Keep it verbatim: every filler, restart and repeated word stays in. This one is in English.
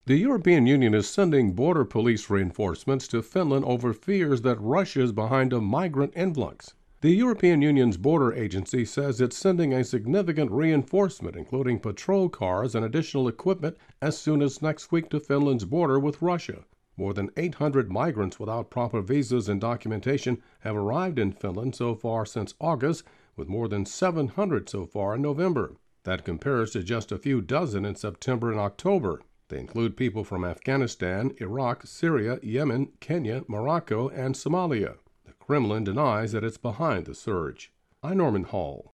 The European Union is sending border police reinforcements to Finland over fears that Russia is behind a migrant influx. The European Union's border agency says it's sending a significant reinforcement, including patrol cars and additional equipment, as soon as next week to Finland's border with Russia. More than eight hundred migrants without proper visas and documentation have arrived in Finland so far since August, with more than seven hundred so far in November. That compares to just a few dozen in September and October. They include people from Afghanistan, Iraq, Syria, Yemen, Kenya, Morocco, and Somalia. The Kremlin denies that it's behind the surge. I'm Norman Hall.